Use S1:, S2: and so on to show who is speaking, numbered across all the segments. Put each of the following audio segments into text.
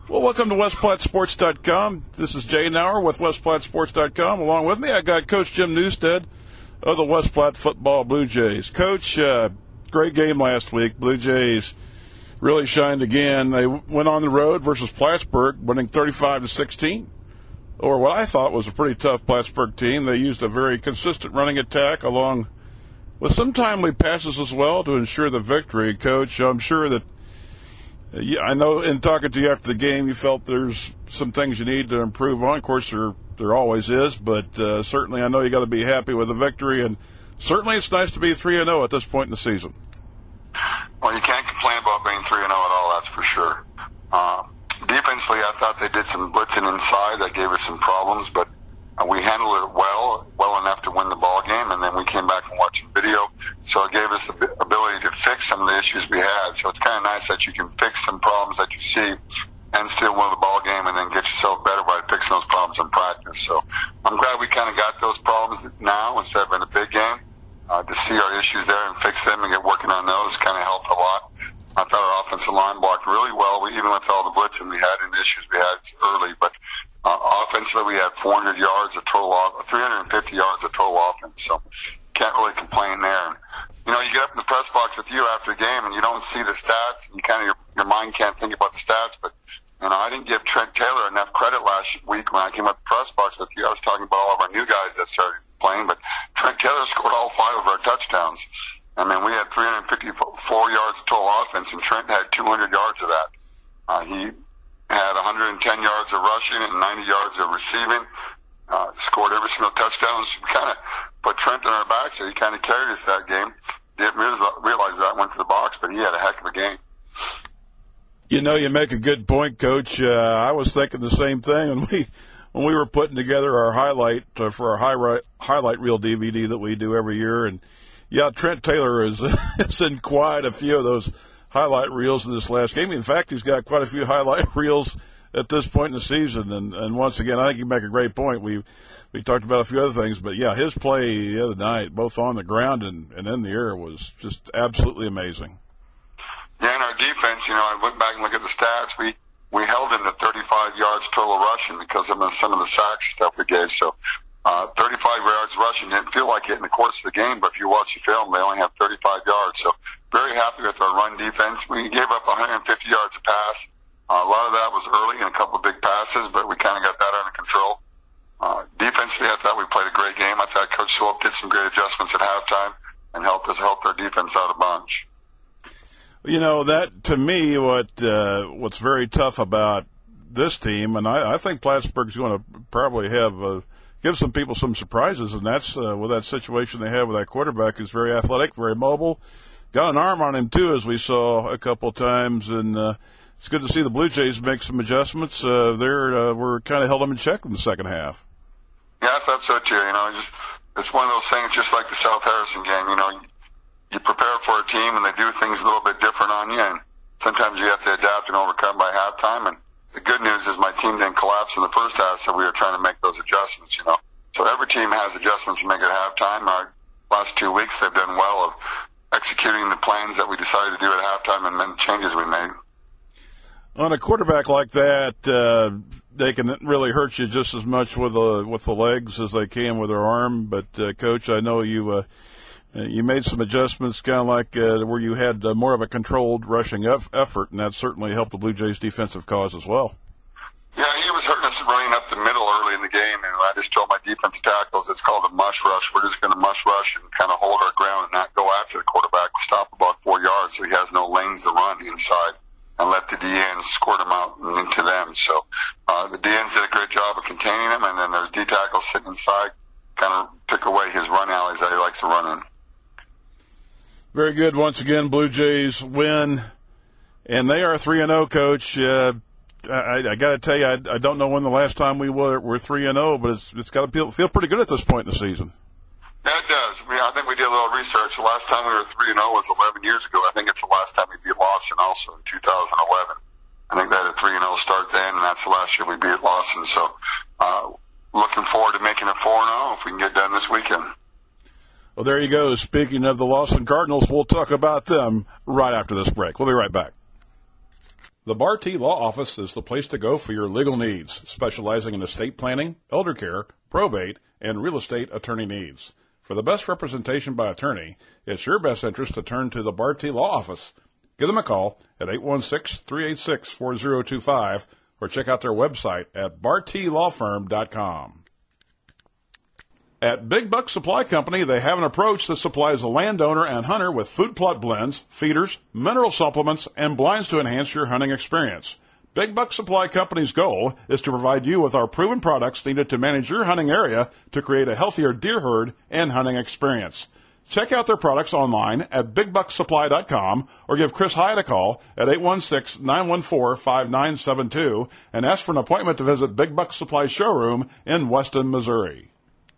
S1: Well, welcome to WestPlatteSports.com. This is Jay Nauer with WestPlatteSports.com. Along with me, I got Coach Jim Newstead of the West Platte Football Blue Jays. Coach, great game last week. Blue Jays really shined again. They went on the road versus Plattsburgh, winning 35-16, or what I thought was a pretty tough Plattsburgh team. They used a very consistent running attack along with some timely passes as well to ensure the victory. Coach, I'm sure that I know in talking to you after the game, you felt there's some things you need to improve on. Of course, there always is, but certainly I know you got to be happy with the victory, and certainly it's nice to be 3-0 at this point in the season.
S2: Well, you can't complain about being 3-0 at all, that's for sure. Defensively, I thought they did some blitzing inside that gave us some problems, but we handled it well enough to win the ball game, and then we came back and watched some video, so it gave us the ability to fix some of the issues we had. So it's kind of nice that you can fix some problems that you see and still win the ball game and then get yourself better by fixing those problems in practice. So I'm glad we kind of got those problems now instead of in a big game. To see our issues there and fix them and get working on those kind of helped a lot. I thought our offensive line blocked really well, even with all the blitzing we had and the issues we had early. But offensively, we had 400 yards of total, 350 yards of total offense. So can't really complain there. And, you get up in the press box with you after the game and you don't see the stats. And you kind of your mind can't think about the stats. But I didn't give Trent Taylor enough credit last week when I came up the press box with you. I was talking about all of our new guys that started playing, but Trent Taylor scored all 5 of our touchdowns. I mean, we had 354 yards of total offense, and Trent had 200 yards of that. He had 110 yards of rushing and 90 yards of receiving, scored every single touchdown. So we kind of put Trent on our back, so he kind of carried us that game. Didn't realize that, went to the box, but he had a heck of a game.
S1: You make a good point, Coach. I was thinking the same thing when we were putting together our highlight for our highlight reel DVD that we do every year. And, yeah, Trent Taylor is in quite a few of those highlight reels in this last game. In fact, he's got quite a few highlight reels at this point in the season. And once again, I think you make a great point. We talked about a few other things, but, yeah, his play the other night, both on the ground and in the air, was just absolutely amazing.
S2: Yeah, and our defense, I went back and looked at the stats. We held him to 35 yards total rushing because of some of the sacks stuff we gave. So 35 yards rushing didn't feel like it in the course of the game, but if you watch the film, they only have 35 yards. So very happy with our run defense. We gave up 150 yards of pass. A lot of that was early and a couple of big passes, but we kind of got that under control. Defensively, I thought we played a great game. I thought Coach Swope did some great adjustments at halftime and helped our defense out a bunch.
S1: That to me, what's very tough about this team, and I think Plattsburgh's going to probably have give some people some surprises, and that's with that situation they have with that quarterback who's very athletic, very mobile, got an arm on him too, as we saw a couple of times, and it's good to see the Blue Jays make some adjustments. We're kind of held them in check in the second half.
S2: Yeah, I thought so too. It's one of those things, just like the South Harrison game. You prepare for a team and they do things a little bit different on you, and sometimes you have to adapt and overcome by halftime. And the good news is my team didn't collapse in the first half, so we were trying to make those adjustments, So every team has adjustments to make at halftime. Our last 2 weeks they've done well of executing the plans that we decided to do at halftime and then changes we made.
S1: On a quarterback like that, they can really hurt you just as much with the legs as they can with their arm. But, Coach, I know you made some adjustments, kind of like where you had more of a controlled rushing effort, and that certainly helped the Blue Jays' defensive cause as well.
S2: Yeah, he was hurting us running up the middle early in the game, and I just told my defensive tackles it's called a mush rush. We're just going to mush rush and kind of hold our ground and not go after the quarterback. We'll stop about 4 yards so he has no lanes to run inside and let the DNs squirt him out and into them. So the DNs did a great job of containing him, and then there's D tackles sitting inside, kind of took away his run alleys that he likes to run in.
S1: Very good. Once again, Blue Jays win, and they are 3-0, Coach. I got to tell you, I don't know when the last time we were 3-0, but it's got to feel pretty good at this point in the season.
S2: Yeah, it does. I think we did a little research. The last time we were 3-0 was 11 years ago. I think it's the last time we beat Lawson also in 2011. I think they had a 3-0 start then, and that's the last year we beat Lawson. So looking forward to making it 4-0 if we can get done this weekend.
S1: Well, there you go. Speaking of the Lawson Cardinals, we'll talk about them right after this break. We'll be right back. The Barty Law Office is the place to go for your legal needs, specializing in estate planning, elder care, probate, and real estate attorney needs. For the best representation by attorney, it's your best interest to turn to the Barty Law Office. Give them a call at 816-386-4025 or check out their website at bartylawfirm.com. At Big Buck Supply Company, they have an approach that supplies the landowner and hunter with food plot blends, feeders, mineral supplements, and blinds to enhance your hunting experience. Big Buck Supply Company's goal is to provide you with our proven products needed to manage your hunting area to create a healthier deer herd and hunting experience. Check out their products online at BigBuckSupply.com or give Chris Hyatt a call at 816-914-5972 and ask for an appointment to visit Big Buck Supply showroom in Weston, Missouri.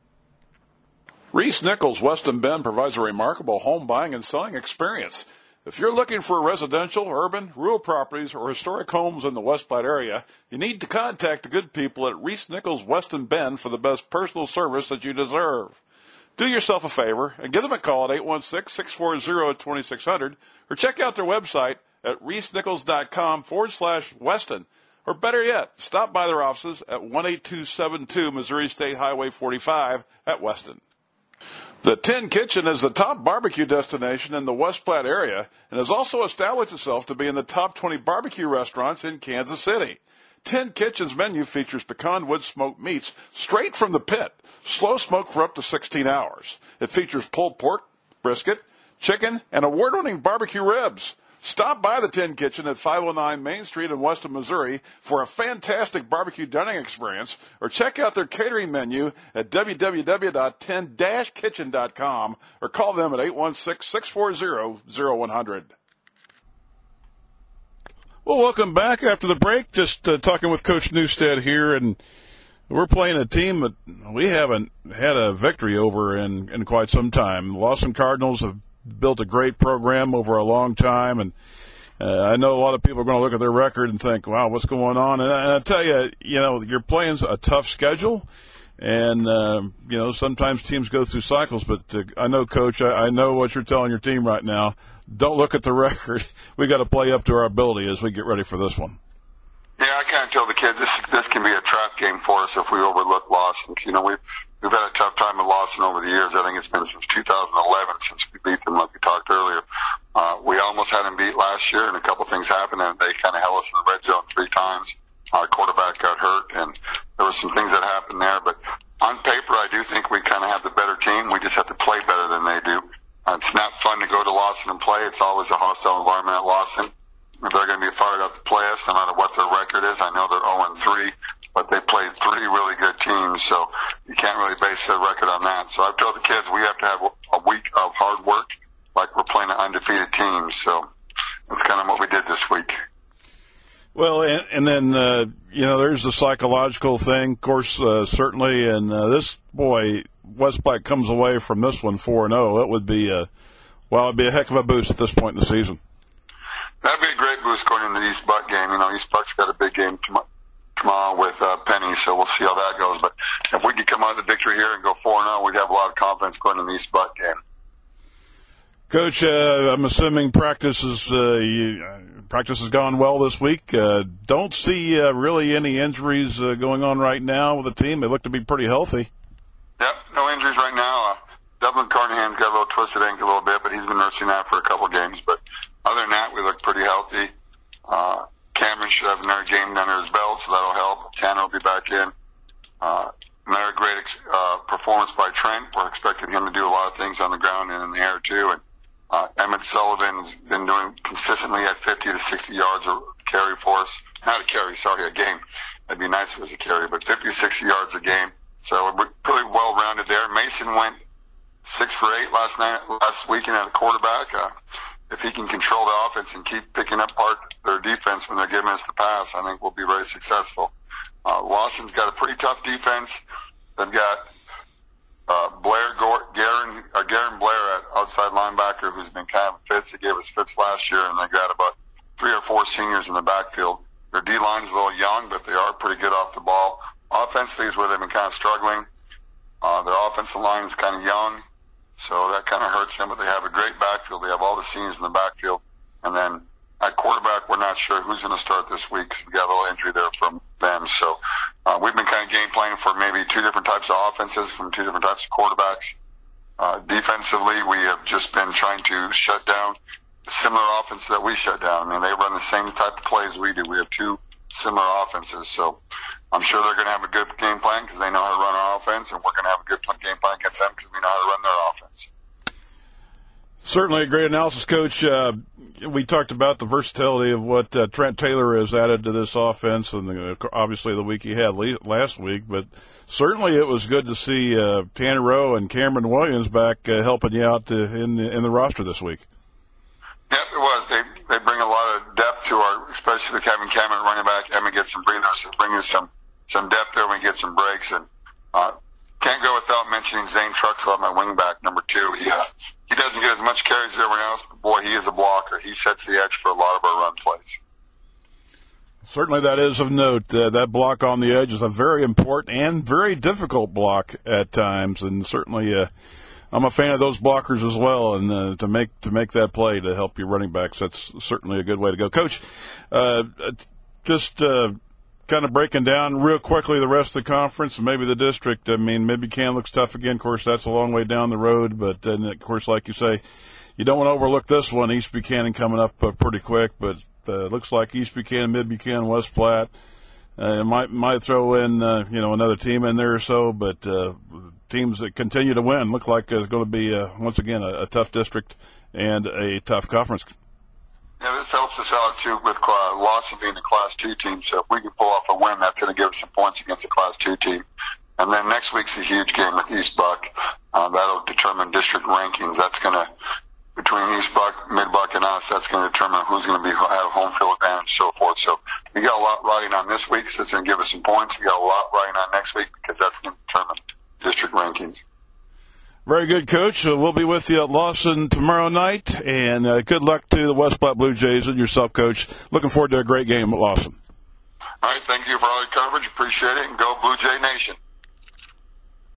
S1: Reese Nichols Weston Bend provides a remarkable home buying and selling experience. If you're looking for residential, urban, rural properties, or historic homes in the West Platte area, you need to contact the good people at Reese Nichols Weston Bend for the best personal service that you deserve. Do yourself a favor and give them a call at 816-640-2600 or check out their website at reesenichols.com/Weston. Or better yet, stop by their offices at 18272 Missouri State Highway 45 at Weston. The Tin Kitchen is the top barbecue destination in the West Platte area and has also established itself to be in the top 20 barbecue restaurants in Kansas City. Tin Kitchen's menu features pecan wood smoked meats straight from the pit, slow smoked for up to 16 hours. It features pulled pork, brisket, chicken, and award-winning barbecue ribs. Stop by the Tin Kitchen at 509 Main Street in Weston, Missouri for a fantastic barbecue dining experience, or check out their catering menu at www.tin-kitchen.com or call them at 816-640-0100. Well, welcome back after the break. Just talking with Coach Newstead here, and we're playing a team that we haven't had a victory over in quite some time. The Lawson Cardinals have built a great program over a long time, and I know a lot of people are going to look at their record and think, wow, what's going on? And I tell you, you're playing a tough schedule, and, sometimes teams go through cycles, but I know, Coach, I know what you're telling your team right now. Don't look at the record. We got to play up to our ability as we get ready for this one.
S2: Yeah, I kind of tell the kids this can be a trap game for us if we overlook Lawson. We've had a tough time with Lawson over the years. I think it's been since 2011 since we beat them, like we talked earlier. We almost had them beat last year, and a couple things happened, and they kind of held us in the red zone 3 times. Our quarterback got hurt, and there were some things that happened there. But on paper, I do think we kind of have the better team. We just have to play better than they do. It's not fun to go to Lawson and play. It's always a hostile environment at Lawson. They're going to be fired up to play us no matter what their record is. I know they're 0-3, but they played 3 really good teams, so you can't really base their record on that. So I've told the kids we have to have a week of hard work like we're playing an undefeated team. So that's kind of what we did this week.
S1: Well, and then, there's the psychological thing, of course, certainly. And West Platte comes away from this one 4-0. It would be it'd be a heck of a boost at this point in the season.
S2: That'd be a great boost going into the East Buck game. East Buck's got a big game tomorrow with Penny, so we'll see how that goes. But if we could come out with a victory here and go 4-0, we'd have a lot of confidence going into the East Buck game.
S1: Coach, I'm assuming practice has gone well this week. Don't see really any injuries going on right now with the team. They look to be pretty healthy.
S2: Yep, no injuries right now. Dublin Carnahan's got a little twisted ankle a little bit, but he's been nursing that for a couple of games. But other than that, we look pretty healthy. Cameron should have another game under his belt, so that'll help. Tanner will be back in. Another great performance by Trent. We're expecting him to do a lot of things on the ground and in the air, too. And Emmett Sullivan's been doing consistently at 50 to 60 yards a carry for us. Not a carry, sorry, a game. That'd be nice if it was a carry, but 50 to 60 yards a game. So we're pretty well-rounded there. Mason went 6 for 8 last weekend at the quarterback. If he can control the offense and keep picking apart their defense when they're giving us the pass, I think we'll be very successful. Lawson's got a pretty tough defense. They've got Garen Blair at outside linebacker, who's been kind of fits. They gave us fits last year, and they got about 3 or 4 seniors in the backfield. Their D-line's a little young, but they are pretty good off the ball. Offensively is where they've been kind of struggling. Their offensive line is kind of young, so that kind of hurts them, but they have a great backfield. They have all the seniors in the backfield. And then at quarterback, we're not sure who's going to start this week because we got a little injury there from them. So we've been kind of game planning for maybe two different types of offenses from two different types of quarterbacks. Defensively, we have just been trying to shut down similar offenses that we shut down. I mean, they run the same type of plays we do. We have two similar offenses. So I'm sure they're going to have a good game plan because they know how to run our offense, and we're going to have a good game plan against them because we know how to run their offense.
S1: Certainly a great analysis, Coach. We talked about the versatility of what Trent Taylor has added to this offense, and obviously the week he had last week. But certainly it was good to see Tanner Rowe and Cameron Williams back helping you out in the roster this week.
S2: Yep, it was. They bring a lot of depth to our, especially with having Cameron running back. Evan get some breathers, bringing some depth there. We get some breaks, and can't go without mentioning Zane Truxell, my wingback, number 2. He doesn't get as much carries as everyone else, but boy, he is a blocker. He sets the edge for a lot of our run plays.
S1: Certainly that is of note. That block on the edge is a very important and very difficult block at times, and certainly I'm a fan of those blockers as well, and to make that play to help your running backs, that's certainly a good way to go. Coach, just kind of breaking down real quickly the rest of the conference and maybe the district. I mean, maybe Buchanan looks tough again. Of course, that's a long way down the road, but then, of course, like you say, you don't want to overlook this one. East Buchanan coming up pretty quick, but looks like East Buchanan, Mid Buchanan, West Platte. Might throw in another team in there or so, but teams that continue to win look like it's going to be once again a tough district and a tough conference.
S2: Yeah, this helps us out too with Lawson being a Class 2 team. So if we can pull off a win, that's going to give us some points against a Class 2 team. And then next week's a huge game with East Buck. That'll determine district rankings. That's going to, between East Buck, Mid Buck, and us, that's going to determine who's going to have home field advantage and so forth. So we got a lot riding on this week, so it's going to give us some points. We got a lot riding on next week because that's going to determine district rankings.
S1: Very good, Coach. We'll be with you at Lawson tomorrow night, and good luck to the West Platte Blue Jays and yourself, Coach. Looking forward to a great game at Lawson.
S2: All right, thank you for all your coverage. Appreciate it, and go Blue Jay Nation.